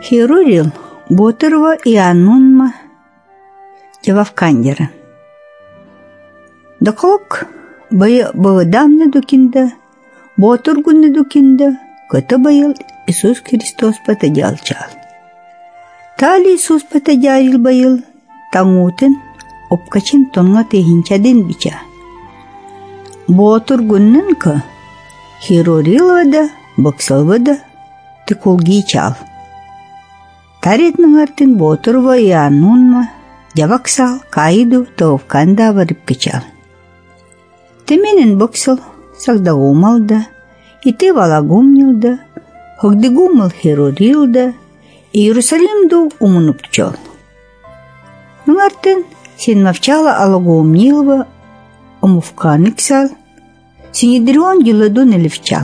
Хирурил Ботырова и Аннунма Джававкандера. Доколок bağıdamны дукинда, Ботыргунны дукинда, көті байыл Иисус Христос патадял чал. Тали Иисус патадял байыл, таңутын, опкачин тонға техинчадын бича. Ботыргуннын ка, хирурилвада, боксалвада, тыкулги чал. Таретнің артын Ботырова и Аннунма, Джаваксал, кайду, Тавканда варып кычал. Теменен боксал, сагдагумалда, и ты валагумнилда, хогдегумал хирурилда, и Иерусалимду умунуп чол. Нуартын сен мавчала алагумнилва, умувканиксал, синедрион юладун элевчал.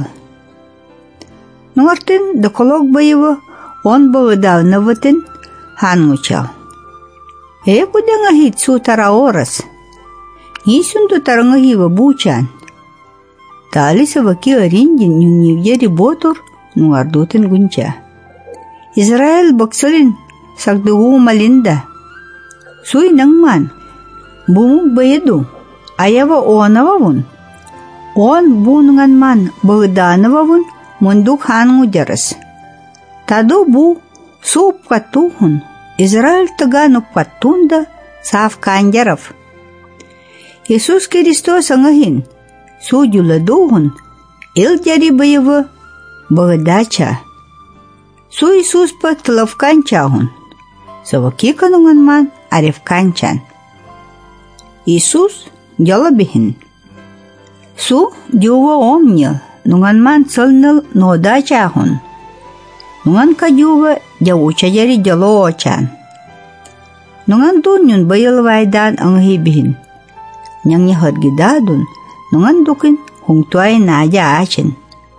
Нуартын доколог боево, он bağıdavнаватын хангучал. Куденга хит су тара орас. Нисунду тарanga хива бучан. Тали саваки аринджин нюневьери ботур нуардутын гунча. Израиль боксалин сагдугу малинда. Суй нангман. Бумук байеду. Аява оанававун. Он бунганман bağıdanававун мундук хангу жарас. Таду бу суп катухун. Израиль таганук паттунда сав канджаров. Иисус Христос ангахин судюладухун илджари боево багдача. Су Иисус пат лавканчахун. Савакиканунган аревканчан. Иисус джалабихин. Су дюва омнил нунганман цылныл нодачахун. Нунган кадюва джаучаджари джалоочан. Нунган дунюн байылвайдан ангахибихин. Нянги хадгидадун, нунган дукин хунгтуай наджа ачин.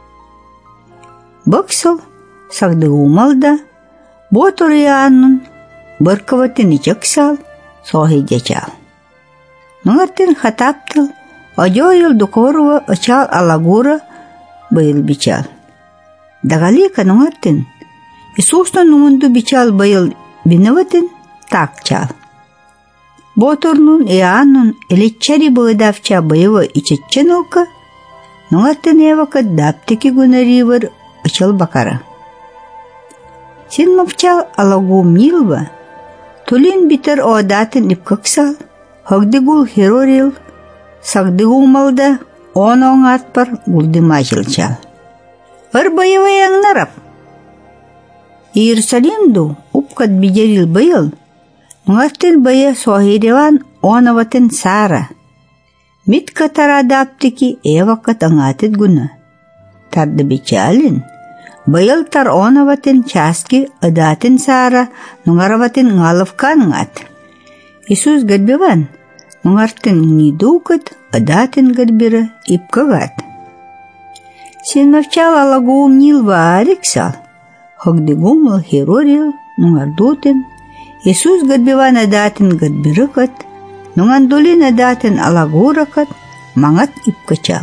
Боксал сагдыгумалда, Ботырыянун, быркаватын ичаксал, сохиджачал. Нунгартын хатаптыл, ажойыл дукорова ачал алагура байыл бичал. Дагалика нунгартын, Иисусна нумунду бичал байыл бинаватын такчал. Ботырнун и Аннун элеччари bağıdavча байыва ичеччен олка, нунгартын эвака даптики гунаривар ачал бакара. Сен мовчал алагум нилва, тулин битер оадатын ипкаксал, хагдыгул хирорил, сагдыгумалда он атпар гулдымажылчал. Ыр байыва яңнарап. Иерусалимду упкат бидерил байыл, нунгартын бая сохиреван онаватын сара. Мит катара даптики эвакат аңатыт гуна. Тарды бичалин, байыл тар онаватын частки адатын сара, нунгараватын ңалывкан ңат. Иисус гадбиван, нунгартын нидукат адатын гадбира ипкагат. Сен мавчал алагуум нилва ариксал, хагдыгумал хирорил нунгардутын, Иисус гадбиван адатын гадбиракат, нунгандулин адатын алагуракат, мангат ипкачал.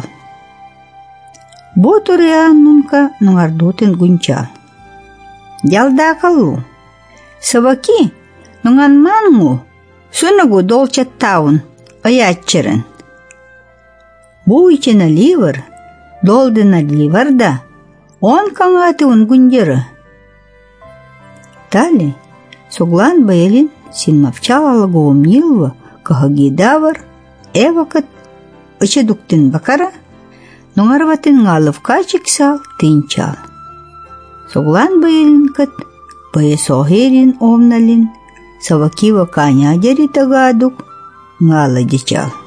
Ботырыяннунка нунгардутын гунчал. Ялдакалу. Саваки нунганмангу сунагу долчаттаун аяччырын. Бу ичена ливар, долдына ливарда, он кангаты унгундеры. Тали соглан байлин син мавчал алагуум нилва кахагидавар эвакат ачедуктын бакара, нунгарватын ңалывка чиксал тынчал. Соглан байлин кат бая сохерин омналин, савакива каня джари тагадук ңала дичал.